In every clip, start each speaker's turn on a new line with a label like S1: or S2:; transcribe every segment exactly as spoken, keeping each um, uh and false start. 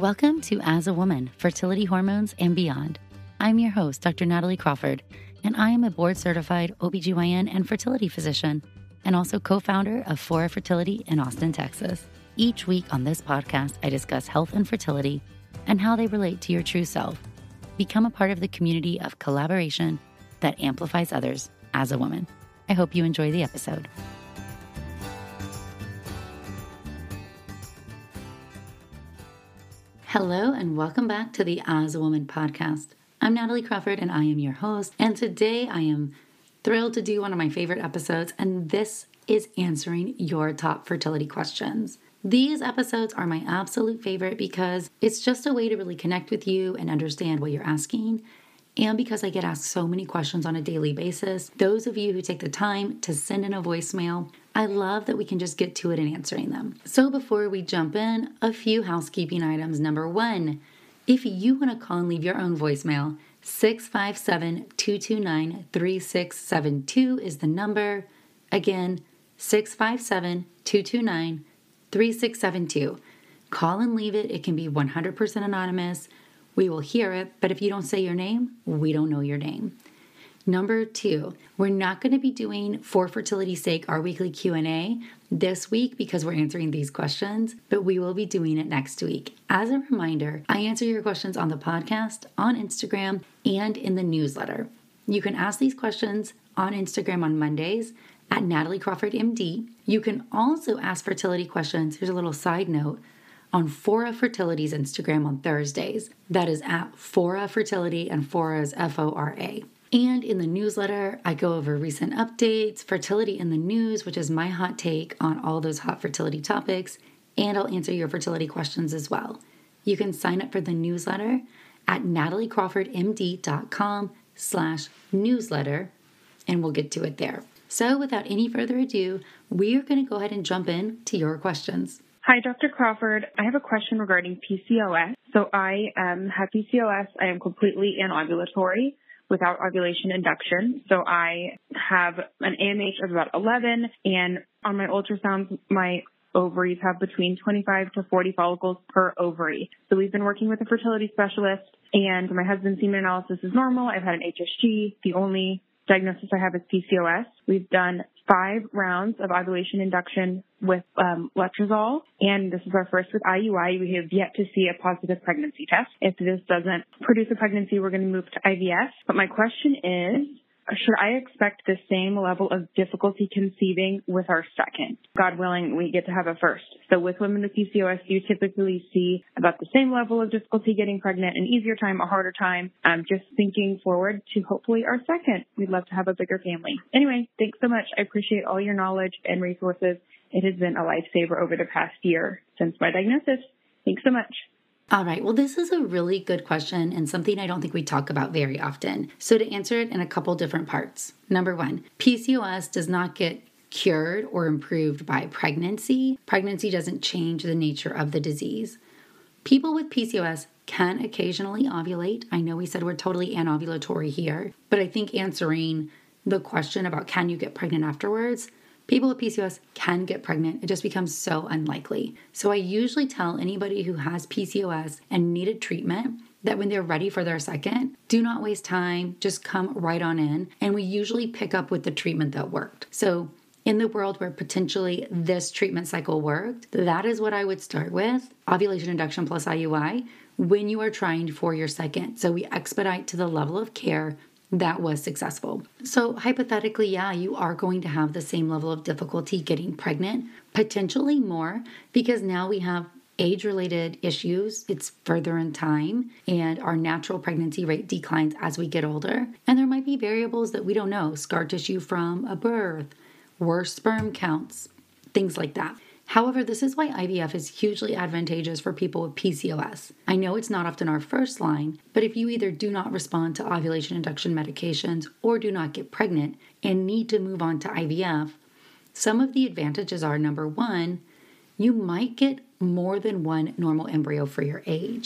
S1: Welcome to As a Woman, Fertility Hormones and Beyond. I'm your host, Doctor Natalie Crawford, and I am a board-certified O B G Y N and fertility physician, and also co-founder of Fora Fertility in Austin, Texas. Each week on this podcast, I discuss health and fertility and how they relate to your true self. Become a part of the community of collaboration that amplifies others as a woman. I hope you enjoy the episode. Hello and welcome back to the As a Woman podcast. I'm Natalie Crawford and I am your host. And today I am thrilled to do one of my favorite episodes, and this is answering your top fertility questions. These episodes are my absolute favorite because it's just a way to really connect with you and understand what you're asking. And because I get asked so many questions on a daily basis, those of you who take the time to send in a voicemail, I love that we can just get to it and answering them. So before we jump in, a few housekeeping items. Number one, if you want to call and leave your own voicemail, six five seven, two two nine, three six seven two is the number. Again, six five seven, two two nine, three six seven two. Call and leave it. It can be one hundred percent anonymous. We will hear it, but if you don't say your name, we don't know your name. Number two, we're not going to be doing For Fertility's Sake our weekly Q and A this week because we're answering these questions, but we will be doing it next week. As a reminder, I answer your questions on the podcast, on Instagram, and in the newsletter. You can ask these questions on Instagram on Mondays at Natalie Crawford M D. You can also ask fertility questions. Here's a little side note. On Fora Fertility's Instagram on Thursdays. That is at Fora Fertility, and Fora is F O R A. And in the newsletter, I go over recent updates, fertility in the news, which is my hot take on all those hot fertility topics, and I'll answer your fertility questions as well. You can sign up for the newsletter at nataliecrawfordmd.com slash newsletter, and we'll get to it there. So without any further ado, we are going to go ahead and jump in to your questions.
S2: Hi, Doctor Crawford. I have a question regarding P C O S. So I um, have P C O S. I am completely anovulatory without ovulation induction. So I have an A M H of about eleven, and on my ultrasounds, my ovaries have between twenty-five to forty follicles per ovary. So we've been working with a fertility specialist, and my husband's semen analysis is normal. I've had an H S G. The only diagnosis I have is P C O S. We've done five rounds of ovulation induction with um, letrozole, and this is our first with I U I. We have yet to see a positive pregnancy test. If this doesn't produce a pregnancy, we're going to move to I V F. But my question is, should I expect the same level of difficulty conceiving with our second? God willing, we get to have a first. So with women with P C O S, do you typically see about the same level of difficulty getting pregnant, an easier time, a harder time? Um, just thinking forward to hopefully our second. We'd love to have a bigger family. Anyway, thanks so much. I appreciate all your knowledge and resources. It has been a lifesaver over the past year since my diagnosis. Thanks so much.
S1: All right. Well, this is a really good question and something I don't think we talk about very often. So to answer it in a couple different parts. Number one, P C O S does not get cured or improved by pregnancy. Pregnancy doesn't change the nature of the disease. People with P C O S can occasionally ovulate. I know we said we're totally anovulatory here, but I think answering the question about can you get pregnant afterwards, people with P C O S can get pregnant. It just becomes so unlikely. So I usually tell anybody who has P C O S and needed treatment that when they're ready for their second, do not waste time. Just come right on in. And we usually pick up with the treatment that worked. So in the world where potentially this treatment cycle worked, that is what I would start with, ovulation induction plus I U I, when you are trying for your second. So we expedite to the level of care that was successful. So hypothetically, yeah, you are going to have the same level of difficulty getting pregnant, potentially more, because now we have age-related issues. It's further in time, and our natural pregnancy rate declines as we get older. And there might be variables that we don't know, scar tissue from a birth, worse sperm counts, things like that. However, this is why I V F is hugely advantageous for people with P C O S. I know it's not often our first line, but if you either do not respond to ovulation induction medications or do not get pregnant and need to move on to I V F, some of the advantages are, number one, you might get more than one normal embryo for your age.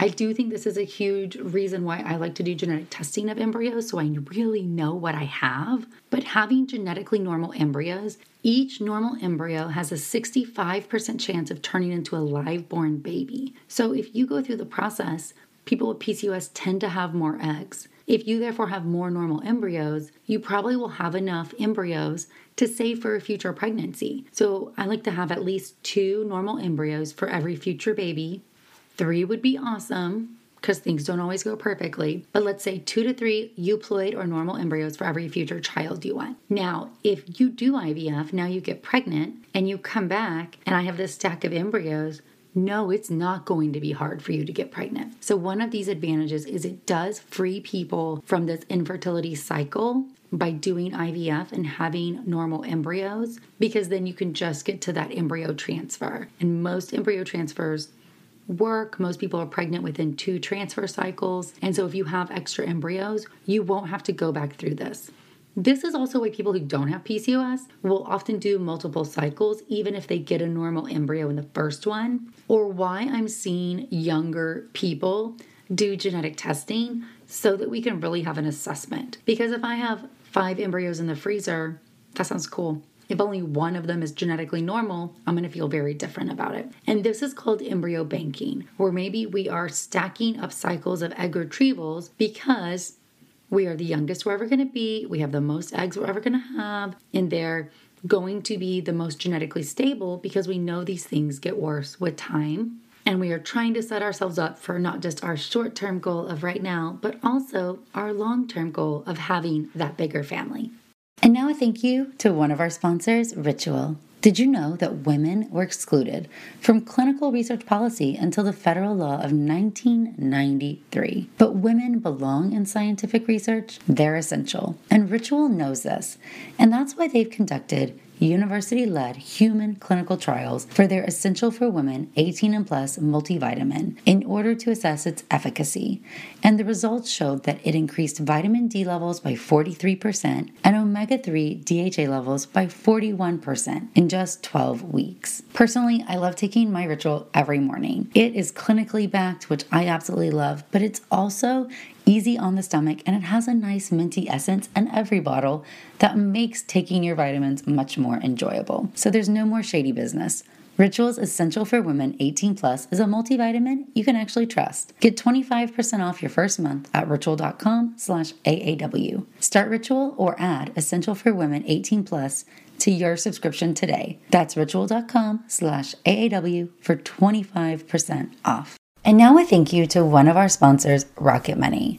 S1: I do think this is a huge reason why I like to do genetic testing of embryos, so I really know what I have. But having genetically normal embryos, each normal embryo has a sixty-five percent chance of turning into a live-born baby. So if you go through the process, people with P C O S tend to have more eggs. If you therefore have more normal embryos, you probably will have enough embryos to save for a future pregnancy. So I like to have at least two normal embryos for every future baby. Three would be awesome because things don't always go perfectly. But let's say two to three euploid or normal embryos for every future child you want. Now, if you do I V F, now you get pregnant and you come back and I have this stack of embryos, no, it's not going to be hard for you to get pregnant. So one of these advantages is it does free people from this infertility cycle by doing I V F and having normal embryos, because then you can just get to that embryo transfer. And most embryo transfers work. Most people are pregnant within two transfer cycles. And so if you have extra embryos, you won't have to go back through this. This is also why people who don't have P C O S will often do multiple cycles, even if they get a normal embryo in the first one, or why I'm seeing younger people do genetic testing so that we can really have an assessment. Because if I have five embryos in the freezer, that sounds cool. If only one of them is genetically normal, I'm going to feel very different about it. And this is called embryo banking, where maybe we are stacking up cycles of egg retrievals because we are the youngest we're ever going to be, we have the most eggs we're ever going to have, and they're going to be the most genetically stable because we know these things get worse with time. And we are trying to set ourselves up for not just our short-term goal of right now, but also our long-term goal of having that bigger family. And now a thank you to one of our sponsors, Ritual. Did you know that women were excluded from clinical research policy until the federal law of nineteen ninety-three? But women belong in scientific research. They're essential. And Ritual knows this. And that's why they've conducted university-led human clinical trials for their Essential for Women eighteen and plus multivitamin in order to assess its efficacy. And the results showed that it increased vitamin D levels by forty-three percent and omega three D H A levels by forty-one percent in just twelve weeks. Personally, I love taking my Ritual every morning. It is clinically backed, which I absolutely love, but it's also easy on the stomach, and it has a nice minty essence in every bottle that makes taking your vitamins much more enjoyable. So there's no more shady business. Ritual's Essential for Women eighteen plus is a multivitamin you can actually trust. Get twenty-five percent off your first month at ritual.com slash AAW. Start Ritual or add Essential for Women eighteen plus to your subscription today. That's ritual.com slash AAW for twenty-five percent off. And now a thank you to one of our sponsors, Rocket Money.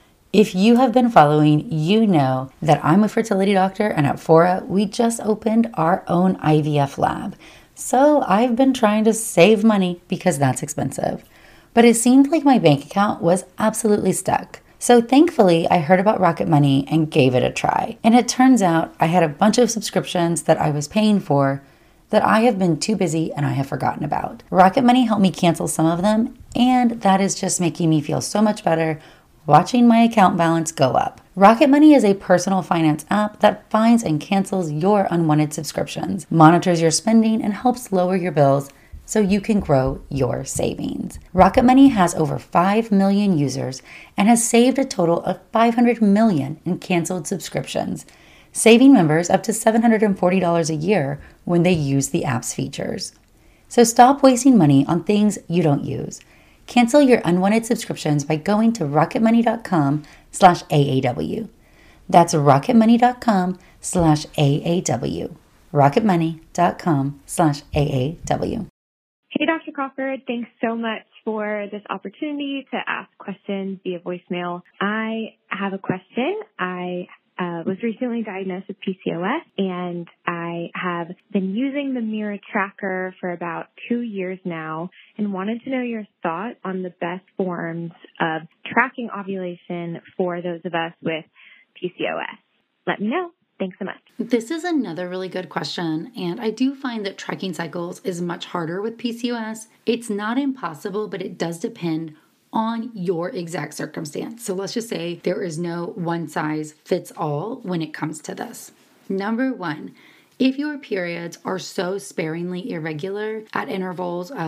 S1: If you have been following, you know that I'm a fertility doctor, and at Fora, we just opened our own I V F lab. So I've been trying to save money because that's expensive. But it seemed like my bank account was absolutely stuck. So thankfully, I heard about Rocket Money and gave it a try. And it turns out I had a bunch of subscriptions that I was paying for that I have been too busy and I have forgotten about. Rocket Money helped me cancel some of them, and that is just making me feel so much better watching my account balance go up. Rocket Money is a personal finance app that finds and cancels your unwanted subscriptions, monitors your spending, and helps lower your bills so you can grow your savings. Rocket Money has over five million users and has saved a total of five hundred million in canceled subscriptions, saving members up to seven hundred forty dollars a year when they use the app's features. So stop wasting money on things you don't use. Cancel your unwanted subscriptions by going to rocketmoney.com slash AAW. That's rocketmoney.com slash AAW. rocketmoney.com slash AAW.
S2: Hey, Doctor Crawford. Thanks so much for this opportunity to ask questions via voicemail. I have a question. I Uh, was recently diagnosed with P C O S, and I have been using the Mirror tracker for about two years now and wanted to know your thought on the best forms of tracking ovulation for those of us with P C O S. Let me know. Thanks so much.
S1: This is another really good question, and I do find that tracking cycles is much harder with P C O S. It's not impossible, but it does depend on your exact circumstance. So let's just say there is no one size fits all when it comes to this. Number one, if your periods are so sparingly irregular at intervals of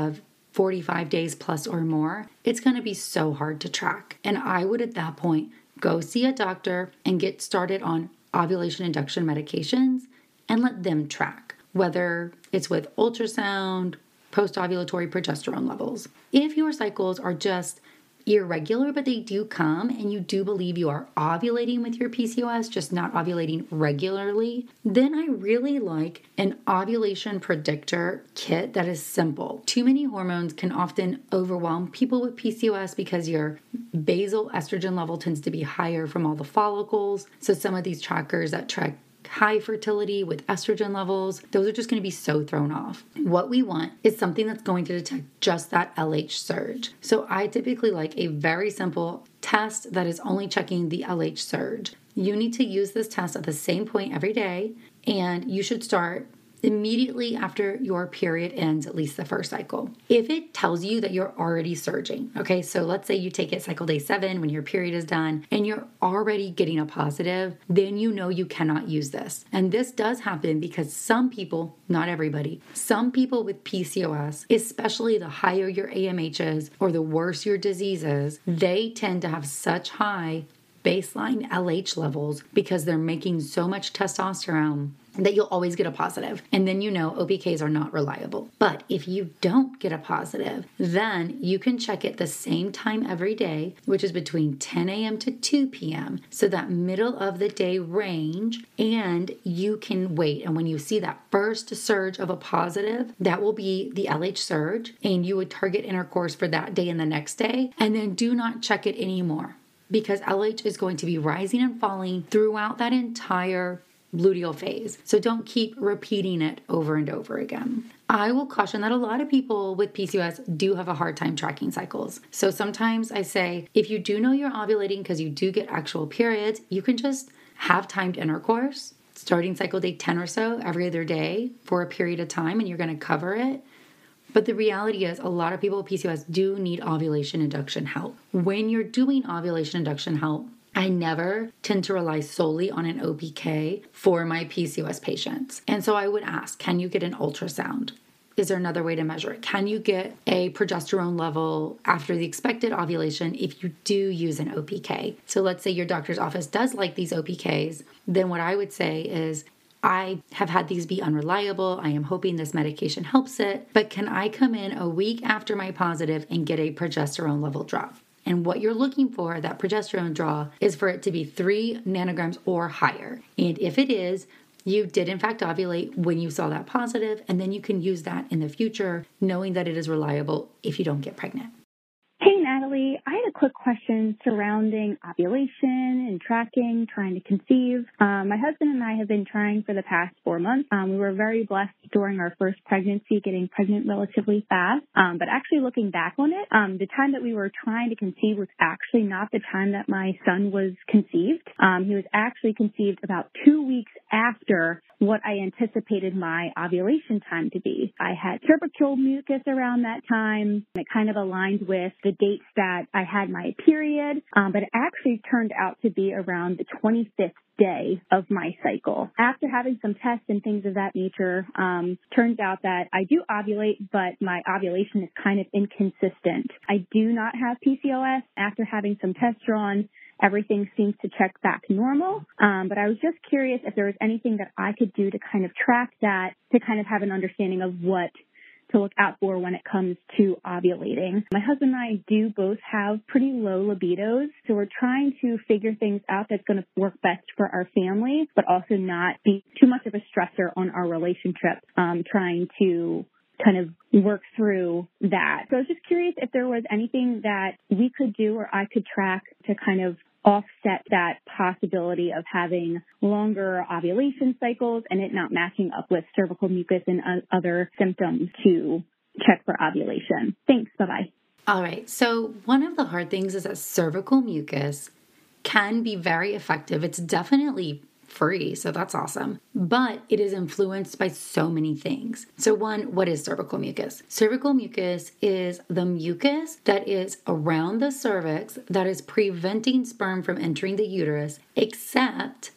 S1: forty-five days plus or more, it's going to be so hard to track. And I would at that point go see a doctor and get started on ovulation induction medications and let them track, whether it's with ultrasound, post-ovulatory progesterone levels. If your cycles are just irregular, but they do come, and you do believe you are ovulating with your P C O S, just not ovulating regularly, then I really like an ovulation predictor kit that is simple. Too many hormones can often overwhelm people with P C O S because your basal estrogen level tends to be higher from all the follicles. So some of these trackers that track high fertility with estrogen levels, those are just going to be so thrown off. What we want is something that's going to detect just that L H surge. So I typically like a very simple test that is only checking the L H surge. You need to use this test at the same point every day, and you should start immediately after your period ends, at least the first cycle. If it tells you that you're already surging, okay, so let's say you take it cycle day seven when your period is done and you're already getting a positive, then you know you cannot use this. And this does happen because some people, not everybody, some people with P C O S, especially the higher your A M H is or the worse your disease is, they tend to have such high baseline L H levels because they're making so much testosterone that you'll always get a positive. And then you know O P Ks are not reliable. But if you don't get a positive, then you can check it the same time every day, which is between ten a.m. to two p.m. So that middle of the day range, and you can wait. And when you see that first surge of a positive, that will be the L H surge, and you would target intercourse for that day and the next day, and then do not check it anymore, because L H is going to be rising and falling throughout that entire luteal phase. So don't keep repeating it over and over again. I will caution that a lot of people with P C O S do have a hard time tracking cycles. So sometimes I say, if you do know you're ovulating because you do get actual periods, you can just have timed intercourse starting cycle day ten or so every other day for a period of time, and you're going to cover it. But the reality is a lot of people with P C O S do need ovulation induction help. When you're doing ovulation induction help, I never tend to rely solely on an O P K for my P C O S patients. And so I would ask, can you get an ultrasound? Is there another way to measure it? Can you get a progesterone level after the expected ovulation if you do use an O P K? So let's say your doctor's office does like these O P Ks. Then what I would say is, I have had these be unreliable. I am hoping this medication helps it, but can I come in a week after my positive and get a progesterone level drop? And what you're looking for, that progesterone draw, is for it to be three nanograms or higher. And if it is, you did in fact ovulate when you saw that positive, and then you can use that in the future, knowing that it is reliable if you don't get pregnant.
S3: Hey, Natalie, I had a quick question surrounding ovulation and tracking, trying to conceive. Um, my husband and I have been trying for the past four months. Um, we were very blessed during our first pregnancy, getting pregnant relatively fast. Um, but actually looking back on it, um, the time that we were trying to conceive was actually not the time that my son was conceived. Um, he was actually conceived about two weeks after what I anticipated my ovulation time to be. I had cervical mucus around that time. It kind of aligned with the dates that I had my period, um, but it actually turned out to be around the twenty-fifth day of my cycle. After having some tests and things of that nature, um, turns out that I do ovulate, but my ovulation is kind of inconsistent. I do not have P C O S. After having some tests drawn, everything seems to check back normal. Um, but I was just curious if there was anything that I could do to kind of track that, to kind of have an understanding of what to look out for when it comes to ovulating. My husband and I do both have pretty low libidos, so we're trying to figure things out that's going to work best for our family, but also not be too much of a stressor on our relationship, um, trying to kind of work through that. So I was just curious if there was anything that we could do or I could track to kind of offset that possibility of having longer ovulation cycles and it not matching up with cervical mucus and other symptoms to check for ovulation. Thanks. Bye-bye.
S1: All right. So one of the hard things is that cervical mucus can be very effective. It's definitely free, so that's awesome. But it is influenced by so many things. So one, what is cervical mucus? Cervical mucus is the mucus that is around the cervix that is preventing sperm from entering the uterus, except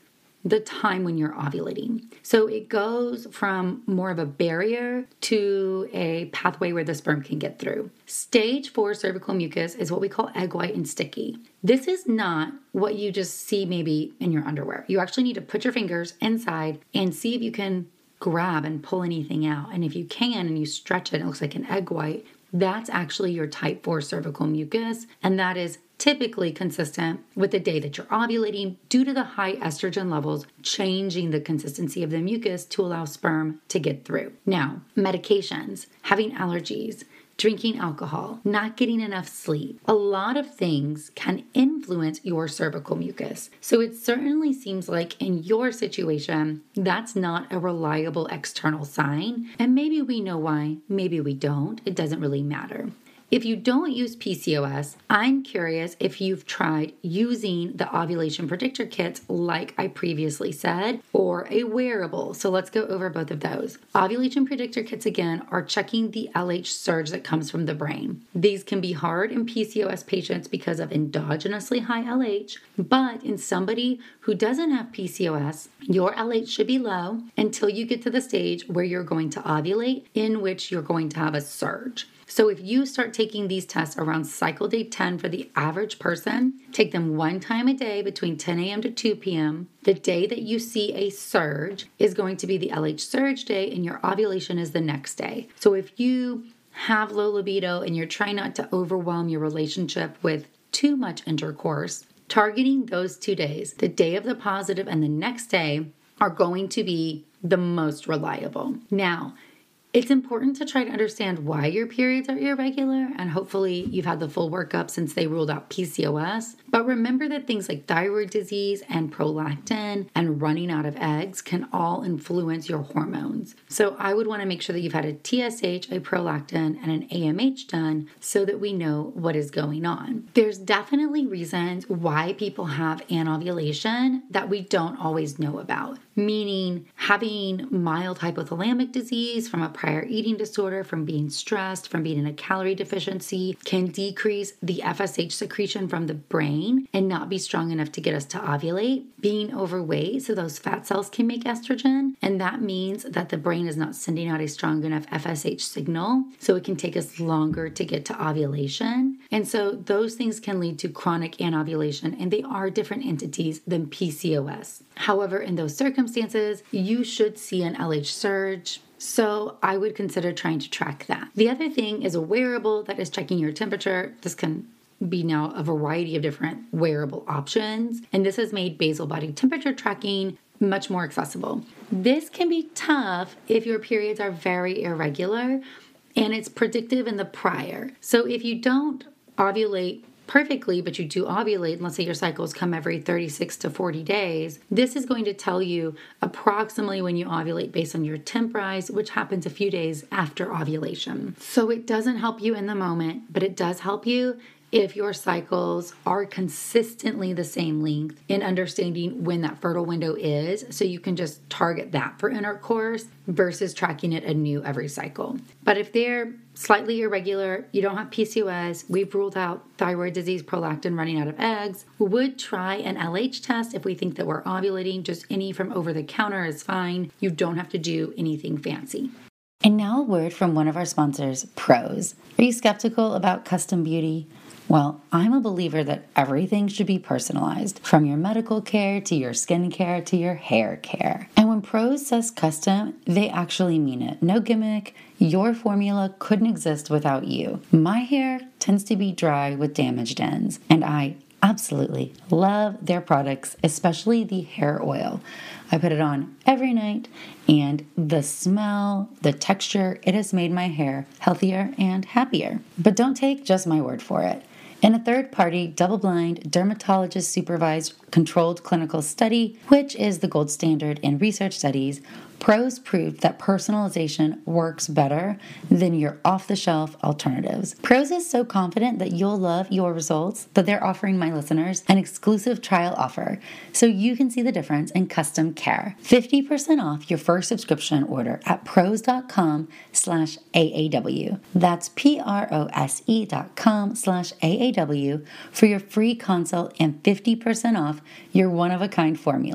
S1: the time when you're ovulating. So it goes from more of a barrier to a pathway where the sperm can get through. Stage four cervical mucus is what we call egg white and sticky. This is not what you just see maybe in your underwear. You actually need to put your fingers inside and see if you can grab and pull anything out. And if you can and you stretch it, it looks like an egg white. That's actually your type four cervical mucus, and that is typically consistent with the day that you're ovulating due to the high estrogen levels changing the consistency of the mucus to allow sperm to get through. Now, medications, having allergies, drinking alcohol, not getting enough sleep, a lot of things can influence your cervical mucus. So it certainly seems like in your situation, that's not a reliable external sign. And maybe we know why, maybe we don't. It doesn't really matter. If you don't use P C O S, I'm curious if you've tried using the ovulation predictor kits like I previously said, or a wearable. So let's go over both of those. Ovulation predictor kits, again, are checking the L H surge that comes from the brain. These can be hard in P C O S patients because of endogenously high L H, but in somebody who doesn't have P C O S, your L H should be low until you get to the stage where you're going to ovulate, in which you're going to have a surge. So if you start taking these tests around cycle day ten for the average person, take them one time a day between ten a.m. to two p.m. The day that you see a surge is going to be the L H surge day, and your ovulation is the next day. So if you have low libido and you're trying not to overwhelm your relationship with too much intercourse, targeting those two days, the day of the positive and the next day, are going to be the most reliable. Now, it's important to try to understand why your periods are irregular, and hopefully you've had the full workup since they ruled out P C O S. But remember that things like thyroid disease and prolactin and running out of eggs can all influence your hormones. So I would want to make sure that you've had a T S H, a prolactin, and an A M H done so that we know what is going on. There's definitely reasons why people have anovulation that we don't always know about, meaning having mild hypothalamic disease from a prior eating disorder, from being stressed, from being in a calorie deficiency, can decrease the F S H secretion from the brain and not be strong enough to get us to ovulate. Being overweight, so those fat cells can make estrogen, and that means that the brain is not sending out a strong enough F S H signal, so it can take us longer to get to ovulation. And so those things can lead to chronic anovulation, and they are different entities than P C O S. However, in those circumstances, you should see an L H surge. So I would consider trying to track that. The other thing is a wearable that is checking your temperature. This can be now a variety of different wearable options, and this has made basal body temperature tracking much more accessible. This can be tough if your periods are very irregular and it's predictive in the prior. So if you don't ovulate perfectly, but you do ovulate, and let's say your cycles come every thirty-six to forty days, this is going to tell you approximately when you ovulate based on your temp rise, which happens a few days after ovulation. So it doesn't help you in the moment, but it does help you if your cycles are consistently the same length in understanding when that fertile window is, so you can just target that for intercourse versus tracking it anew every cycle. But if they're slightly irregular, you don't have P C O S, we've ruled out thyroid disease, prolactin, running out of eggs, we would try an L H test if we think that we're ovulating. Just any from over the counter is fine. You don't have to do anything fancy. And now a word from one of our sponsors, Prose. Are you skeptical about custom beauty? Well, I'm a believer that everything should be personalized, from your medical care to your skincare to your hair care. And when Prose says custom, they actually mean it. No gimmick. Your formula couldn't exist without you. My hair tends to be dry with damaged ends, and I absolutely love their products, especially the hair oil. I put it on every night, and the smell, the texture, it has made my hair healthier and happier. But don't take just my word for it. In a third-party, double-blind, dermatologist-supervised, controlled clinical study, which is the gold standard in research studies, Prose proved that personalization works better than your off-the-shelf alternatives. Prose is so confident that you'll love your results that they're offering my listeners an exclusive trial offer so you can see the difference in custom care. fifty percent off your first subscription order at prose.com slash AAW. That's P-R-O-S-E dot com slash AAW for your free consult and fifty percent off your one-of-a-kind formula.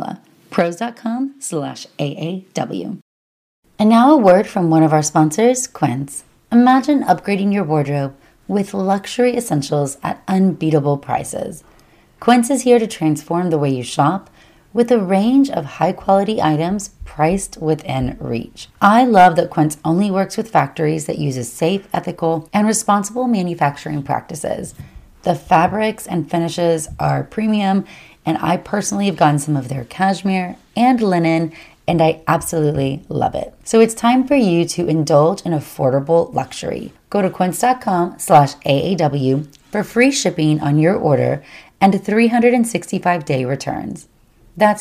S1: Prose.com slash AAW. And now a word from one of our sponsors, Quince. Imagine upgrading your wardrobe with luxury essentials at unbeatable prices. Quince is here to transform the way you shop with a range of high-quality items priced within reach. I love that Quince only works with factories that use safe, ethical, and responsible manufacturing practices. The fabrics and finishes are premium, and I personally have gotten some of their cashmere and linen, and I absolutely love it. So it's time for you to indulge in affordable luxury. Go to quince.com slash AAW for free shipping on your order and three hundred sixty-five day returns. That's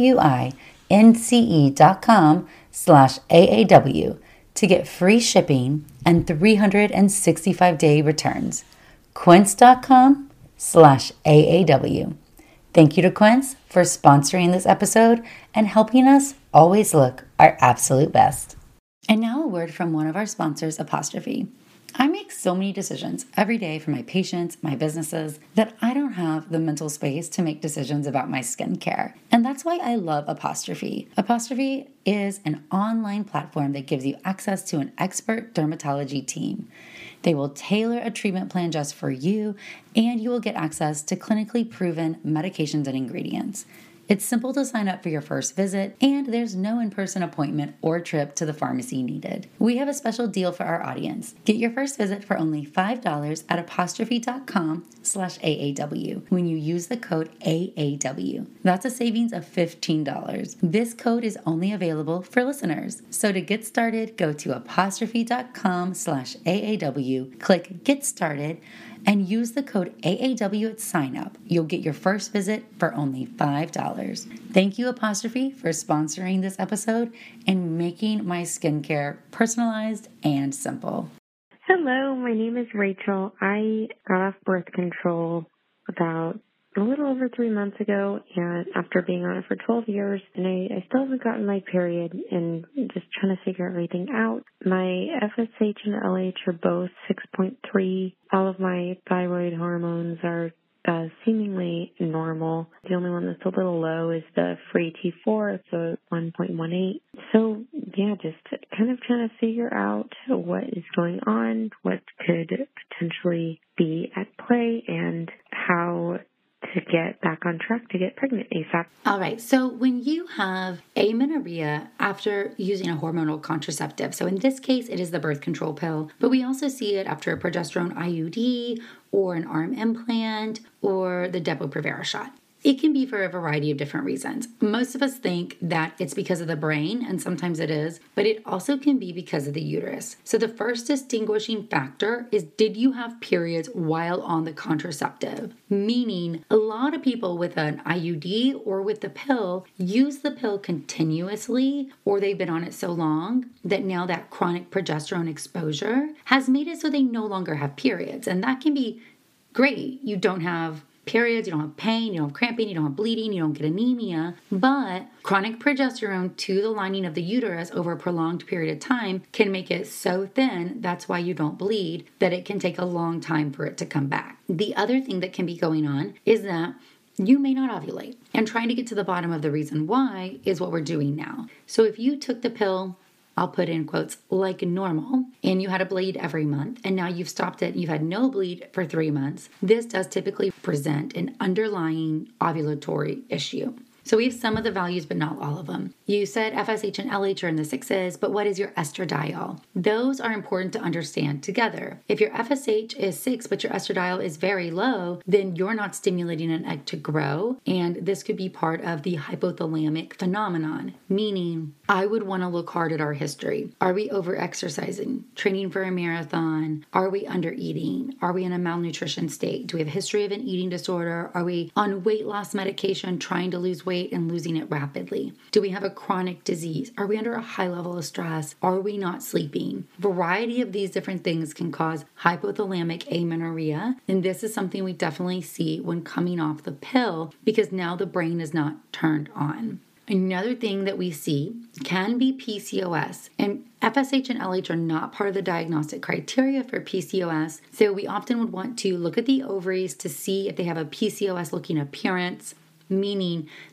S1: Q-U-I-N-C-E dot com slash AAW to get free shipping and three hundred sixty-five day returns. Quince.com slash AAW. Thank you to Quince for sponsoring this episode and helping us always look our absolute best. And now a word from one of our sponsors, Apostrophe. I make so many decisions every day for my patients, my businesses, that I don't have the mental space to make decisions about my skincare. And that's why I love Apostrophe. Apostrophe is an online platform that gives you access to an expert dermatology team. They will tailor a treatment plan just for you, and you will get access to clinically proven medications and ingredients. It's simple to sign up for your first visit, and there's no in-person appointment or trip to the pharmacy needed. We have a special deal for our audience. Get your first visit for only five dollars at apostrophe.com slash AAW when you use the code A A W. That's a savings of fifteen dollars. This code is only available for listeners. So to get started, go to apostrophe.com slash AAW, click Get Started, and use the code A A W at sign up. You'll get your first visit for only five dollars. Thank you, Apostrophe, for sponsoring this episode and making my skincare personalized and simple.
S4: Hello, my name is Rachel. I got off birth control about a little over three months ago, and after being on it for twelve years, and I, I still haven't gotten my period and just trying to figure everything out. My F S H and L H are both six point three. All of my thyroid hormones are uh, seemingly normal. The only one that's a little low is the free T four. It's a one point one eight. So, yeah, just kind of trying to figure out what is going on, what could potentially be at play, and how to get back on track to get pregnant ASAP.
S1: All right. So when you have amenorrhea after using a hormonal contraceptive, so in this case, it is the birth control pill, but we also see it after a progesterone I U D or an arm implant or the Depo-Provera shot. It can be for a variety of different reasons. Most of us think that it's because of the brain, and sometimes it is, but it also can be because of the uterus. So the first distinguishing factor is, did you have periods while on the contraceptive? Meaning, a lot of people with an I U D or with the pill use the pill continuously, or they've been on it so long that now that chronic progesterone exposure has made it so they no longer have periods. And that can be great. You don't have periods, you don't have pain, you don't have cramping, you don't have bleeding, you don't get anemia, but chronic progesterone to the lining of the uterus over a prolonged period of time can make it so thin, that's why you don't bleed, that it can take a long time for it to come back. The other thing that can be going on is that you may not ovulate, and trying to get to the bottom of the reason why is what we're doing now. So if you took the pill, I'll put in quotes, like normal, and you had a bleed every month, and now you've stopped it, you've had no bleed for three months, this does typically present an underlying ovulatory issue. So we have some of the values, but not all of them. You said F S H and L H are in the sixes, but what is your estradiol? Those are important to understand together. If your F S H is six, but your estradiol is very low, then you're not stimulating an egg to grow. And this could be part of the hypothalamic phenomenon, meaning I would want to look hard at our history. Are we over-exercising, training for a marathon? Are we under-eating? Are we in a malnutrition state? Do we have a history of an eating disorder? Are we on weight loss medication trying to lose weight and losing it rapidly? Do we have a chronic disease? Are we under a high level of stress? Are we not sleeping? A variety of these different things can cause hypothalamic amenorrhea, and this is something we definitely see when coming off the pill because now the brain is not turned on. Another thing that we see can be P C O S, and F S H and L H are not part of the diagnostic criteria for P C O S, so we often would want to look at the ovaries to see if they have a P C O S looking appearance, meaning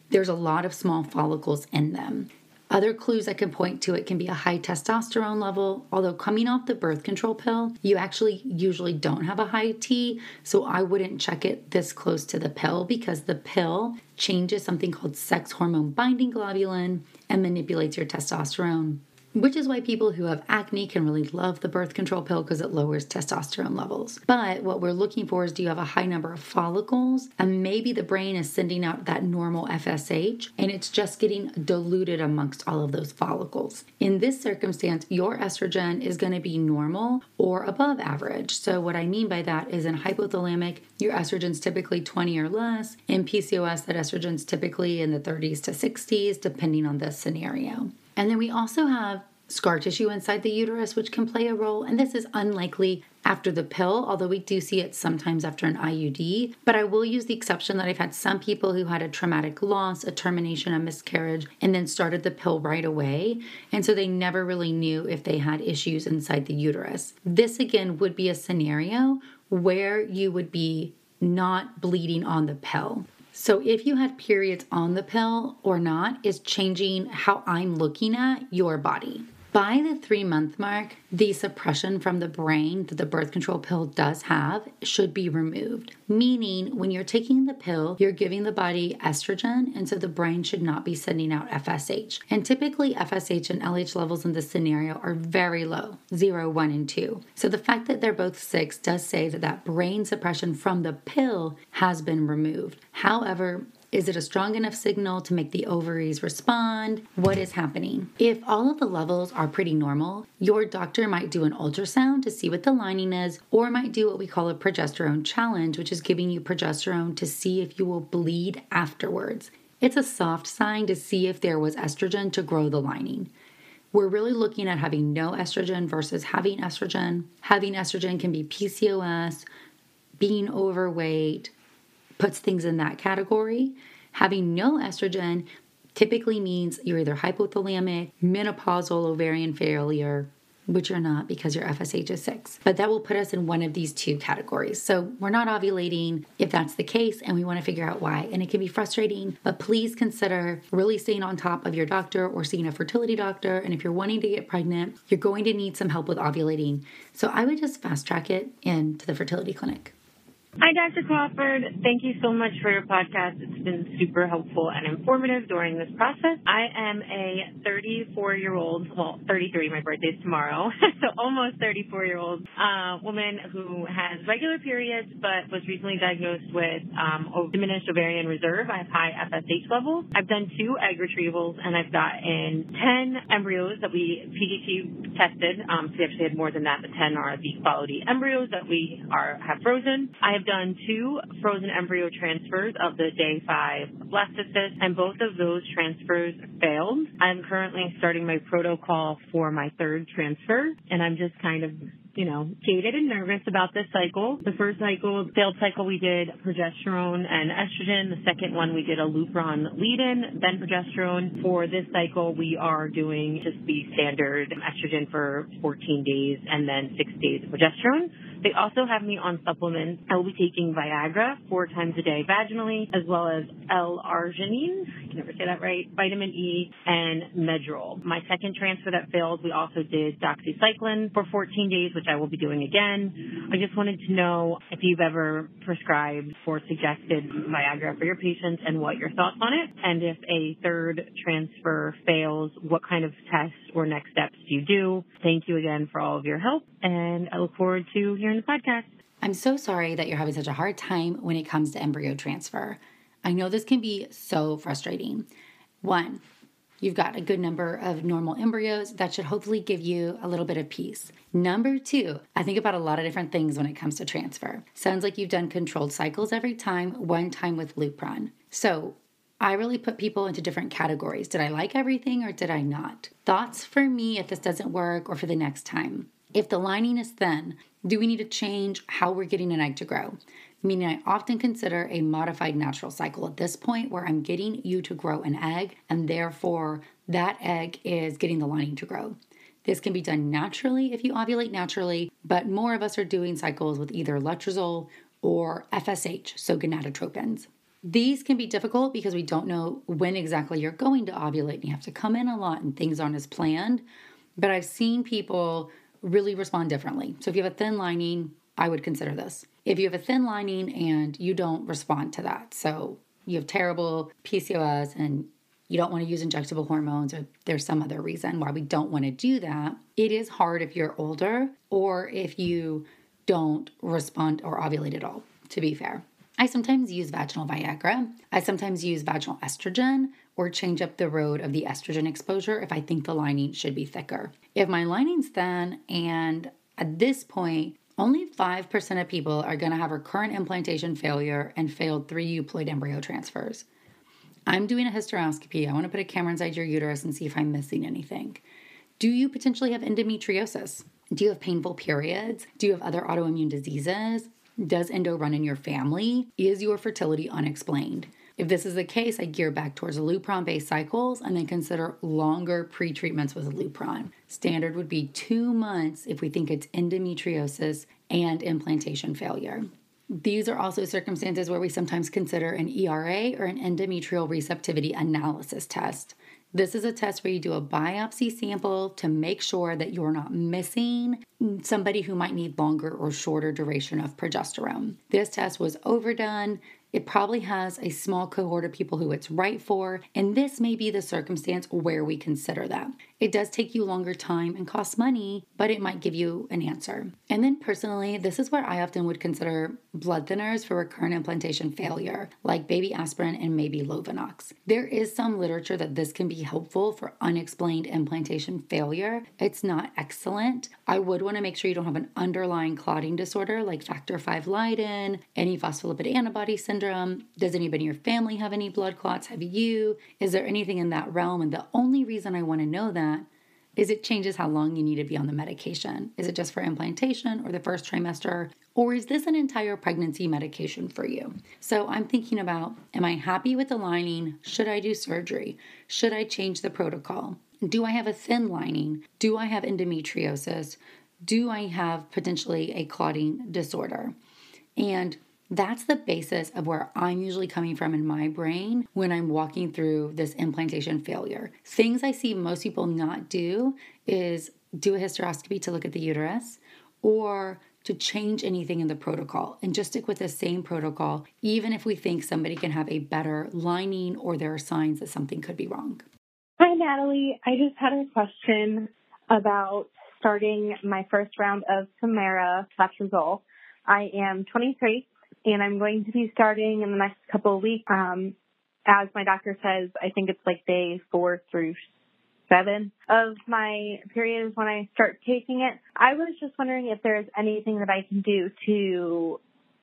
S1: there's a lot of small follicles in them. Other clues I can point to it can be a high testosterone level, although coming off the birth control pill, you actually usually don't have a high T, so I wouldn't check it this close to the pill because the pill changes something called sex hormone binding globulin and manipulates your testosterone, which is why people who have acne can really love the birth control pill because it lowers testosterone levels. But what we're looking for is, do you have a high number of follicles? And maybe the brain is sending out that normal F S H and it's just getting diluted amongst all of those follicles. In this circumstance, your estrogen is going to be normal or above average. So what I mean by that is in hypothalamic, your estrogen's typically twenty or less. In P C O S, that estrogen's typically in the thirties to sixties, depending on the scenario. And then we also have scar tissue inside the uterus, which can play a role. And this is unlikely after the pill, although we do see it sometimes after an I U D. But I will use the exception that I've had some people who had a traumatic loss, a termination, a miscarriage, and then started the pill right away. And so they never really knew if they had issues inside the uterus. This, again, would be a scenario where you would be not bleeding on the pill. So if you had periods on the pill or not is changing how I'm looking at your body. By the three-month mark, the suppression from the brain that the birth control pill does have should be removed. Meaning, when you're taking the pill, you're giving the body estrogen, and so the brain should not be sending out F S H. And typically, F S H and L H levels in this scenario are very low, zero, one, and two. So the fact that they're both six does say that that brain suppression from the pill has been removed. However, is it a strong enough signal to make the ovaries respond? What is happening? If all of the levels are pretty normal, your doctor might do an ultrasound to see what the lining is, or might do what we call a progesterone challenge, which is giving you progesterone to see if you will bleed afterwards. It's a soft sign to see if there was estrogen to grow the lining. We're really looking at having no estrogen versus having estrogen. Having estrogen can be P C O S, being overweight, puts things in that category. Having no estrogen typically means you're either hypothalamic, menopausal ovarian failure, which you're not because your F S H is six. But that will put us in one of these two categories. So we're not ovulating if that's the case, and we want to figure out why. And it can be frustrating, but please consider really staying on top of your doctor or seeing a fertility doctor. And if you're wanting to get pregnant, you're going to need some help with ovulating. So I would just fast track it into the fertility clinic.
S5: Hi, Doctor Crawford. Thank you so much for your podcast. It's been super helpful and informative during this process. I am a thirty-four-year-old, well, thirty-three, my birthday's tomorrow, so almost thirty-four-year-old uh, woman who has regular periods but was recently diagnosed with um, diminished ovarian reserve. I have high F S H levels. I've done two egg retrievals, and I've gotten ten embryos that we P G T tested. Um, so we actually had more than that, but ten are the quality embryos that we are have frozen. I have done two frozen embryo transfers of the day five blastocyst, and both of those transfers failed. I'm currently starting my protocol for my third transfer, and I'm just kind of, you know, jaded and nervous about this cycle. The first cycle, failed cycle, we did progesterone and estrogen. The second one, we did a Lupron lead-in, then progesterone. For this cycle, we are doing just the standard estrogen for fourteen days and then six days of progesterone. They also have me on supplements. I will be taking Viagra four times a day vaginally, as well as L-arginine, I can never say that right, vitamin E, and Medrol. My second transfer that failed, we also did doxycycline for fourteen days, which I will be doing again. I just wanted to know if you've ever prescribed or suggested Viagra for your patients and what your thoughts on it. And if a third transfer fails, what kind of tests or next steps do you do? Thank you again for all of your help, and I look forward to hearing the podcast.
S1: I'm so sorry that you're having such a hard time when it comes to embryo transfer. I know this can be so frustrating. One, you've got a good number of normal embryos that should hopefully give you a little bit of peace. Number two, I think about a lot of different things when it comes to transfer. Sounds like you've done controlled cycles every time, one time with Lupron. So I really put people into different categories. Did I like everything or did I not? Thoughts for me if this doesn't work or for the next time. If the lining is thin, do we need to change how we're getting an egg to grow? Meaning I often consider a modified natural cycle at this point where I'm getting you to grow an egg and therefore that egg is getting the lining to grow. This can be done naturally if you ovulate naturally, but more of us are doing cycles with either letrozole or F S H, so gonadotropins. These can be difficult because we don't know when exactly you're going to ovulate and you have to come in a lot and things aren't as planned. But I've seen people really respond differently. So if you have a thin lining, I would consider this. If you have a thin lining and you don't respond to that, so you have terrible P C O S and you don't want to use injectable hormones, or there's some other reason why we don't want to do that, it is hard if you're older or if you don't respond or ovulate at all, to be fair. I sometimes use vaginal Viagra. I sometimes use vaginal estrogen or change up the road of the estrogen exposure if I think the lining should be thicker. If my lining's thin, and at this point, only five percent of people are going to have recurrent implantation failure and failed three euploid embryo transfers. I'm doing a hysteroscopy. I want to put a camera inside your uterus and see if I'm missing anything. Do you potentially have endometriosis? Do you have painful periods? Do you have other autoimmune diseases? Does endo run in your family? Is your fertility unexplained? If this is the case, I gear back towards Lupron-based cycles and then consider longer pre-treatments with Lupron. Standard would be two months if we think it's endometriosis and implantation failure. These are also circumstances where we sometimes consider an E R A or an endometrial receptivity analysis test. This is a test where you do a biopsy sample to make sure that you're not missing somebody who might need longer or shorter duration of progesterone. This test was overdone. It probably has a small cohort of people who it's right for, and this may be the circumstance where we consider that. It does take you longer time and costs money, but it might give you an answer. And then personally, this is where I often would consider blood thinners for recurrent implantation failure, like baby aspirin and maybe Lovenox. There is some literature that this can be helpful for unexplained implantation failure. It's not excellent. I would want to make sure you don't have an underlying clotting disorder like factor five Leiden, any phospholipid antibody syndrome. Does anybody in your family have any blood clots? Have you? Is there anything in that realm? And the only reason I want to know that is it changes how long you need to be on the medication. Is it just for implantation or the first trimester? Or is this an entire pregnancy medication for you? So I'm thinking about, am I happy with the lining? Should I do surgery? Should I change the protocol? Do I have a thin lining? Do I have endometriosis? Do I have potentially a clotting disorder? And that's the basis of where I'm usually coming from in my brain when I'm walking through this implantation failure. Things I see most people not do is do a hysteroscopy to look at the uterus or to change anything in the protocol and just stick with the same protocol, even if we think somebody can have a better lining or there are signs that something could be wrong.
S2: Hi, Natalie. I just had a question about starting my first round of Femara Letrozole. I am twenty-three. And I'm going to be starting in the next couple of weeks. Um, as my doctor says, I think it's like day four through seven of my period is when I start taking it. I was just wondering if there's anything that I can do to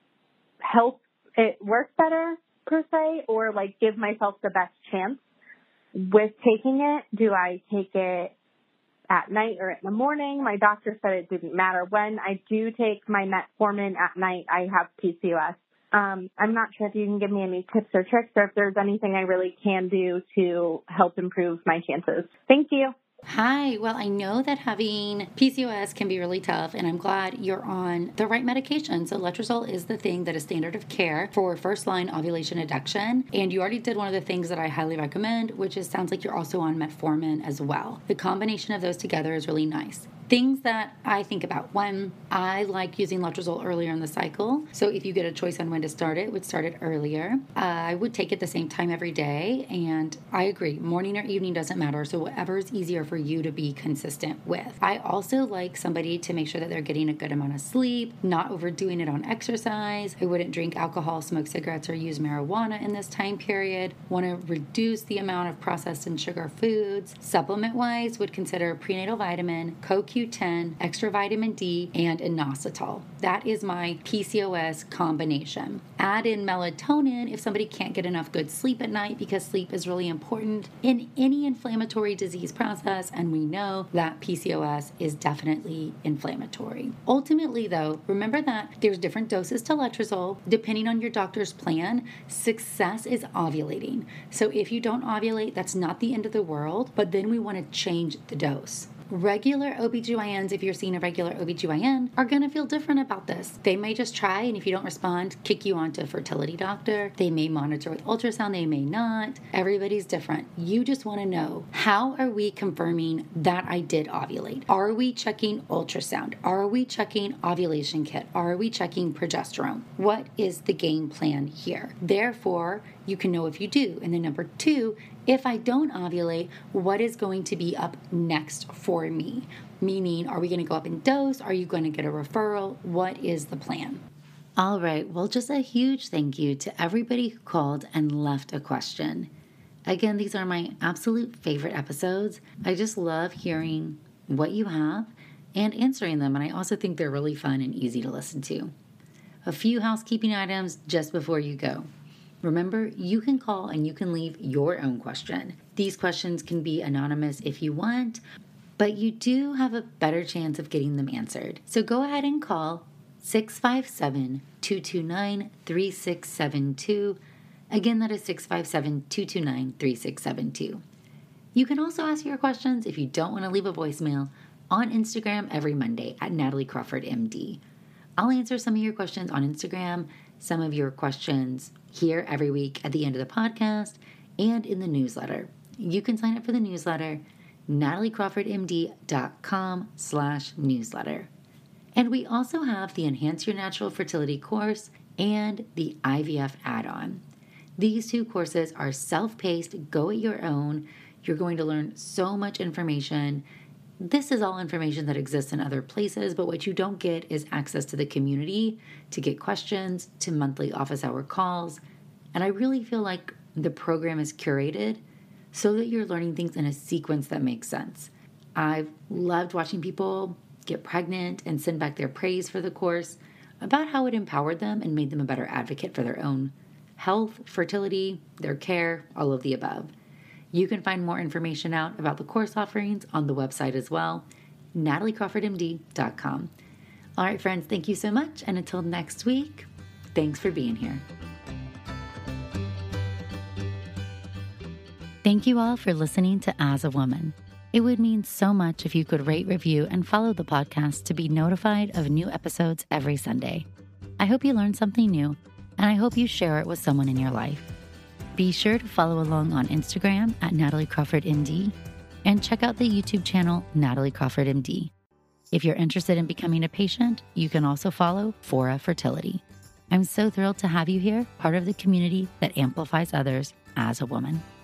S2: help it work better, per se, or like give myself the best chance with taking it. Do I take it at night or in the morning? My doctor said it didn't matter when. I do take my metformin at night. I have P C O S. Um, I'm not sure if you can give me any tips or tricks or if there's anything I really can do to help improve my chances. Thank you.
S1: Hi. Well, I know that having P C O S can be really tough, and I'm glad you're on the right medication. So letrozole is the thing that is standard of care for first-line ovulation induction, and you already did one of the things that I highly recommend, which is sounds like you're also on metformin as well. The combination of those together is really nice. Things that I think about. One, I like using letrozole earlier in the cycle. So if you get a choice on when to start it, would start it earlier. Uh, I would take it the same time every day. And I agree, morning or evening doesn't matter. So whatever is easier for you to be consistent with. I also like somebody to make sure that they're getting a good amount of sleep, not overdoing it on exercise. I wouldn't drink alcohol, smoke cigarettes, or use marijuana in this time period. Want to reduce the amount of processed and sugar foods. Supplement-wise, would consider prenatal vitamin, co Q ten, extra vitamin D, and inositol. That is my P C O S combination. Add in melatonin if somebody can't get enough good sleep at night, because sleep is really important in any inflammatory disease process, and we know that P C O S is definitely inflammatory. Ultimately, though, remember that there's different doses to letrozole. Depending on your doctor's plan, success is ovulating. So if you don't ovulate, that's not the end of the world, but then we want to change the dose. Regular O B G Y Ns, if you're seeing a regular O B G Y N, are going to feel different about this. They may just try, and if you don't respond, kick you onto a fertility doctor. They may monitor with ultrasound, they may not. Everybody's different. You just want to know, how are we confirming that I did ovulate? Are we checking ultrasound? Are we checking ovulation kit? Are we checking progesterone? What is the game plan here? Therefore, you can know if you do. And then number two, if I don't ovulate, what is going to be up next for me? Meaning, are we going to go up in dose? Are you going to get a referral? What is the plan? All right, well, just a huge thank you to everybody who called and left a question. Again, these are my absolute favorite episodes. I just love hearing what you have and answering them, and I also think they're really fun and easy to listen to. A few housekeeping items just before you go. Remember, you can call and you can leave your own question. These questions can be anonymous if you want, but you do have a better chance of getting them answered. So go ahead and call six five seven, two two nine, three six seven two. Again, that is six five seven, two two nine, three six seven two. You can also ask your questions, if you don't want to leave a voicemail, on Instagram every Monday at Natalie Crawford M D. I'll answer some of your questions on Instagram, some of your questions here every week at the end of the podcast, and in the newsletter. You can sign up for the newsletter, natalie crawford m d dot com slash newsletter. And we also have the Enhance Your Natural Fertility course and the I V F add-on. These two courses are self-paced, go at your own. You're going to learn so much information. This is all information that exists in other places, but what you don't get is access to the community, to get questions, to monthly office hour calls. And I really feel like the program is curated so that you're learning things in a sequence that makes sense. I've loved watching people get pregnant and send back their praise for the course about how it empowered them and made them a better advocate for their own health, fertility, their care, all of the above. You can find more information out about the course offerings on the website as well, natalie crawford m d dot com. All right, friends, thank you so much. And until next week, thanks for being here. Thank you all for listening to As a Woman. It would mean so much if you could rate, review, and follow the podcast to be notified of new episodes every Sunday. I hope you learned something new, and I hope you share it with someone in your life. Be sure to follow along on Instagram at Natalie Crawford M D and check out the YouTube channel Natalie Crawford M D. If you're interested in becoming a patient, you can also follow Fora Fertility. I'm so thrilled to have you here, part of the community that amplifies others as a woman.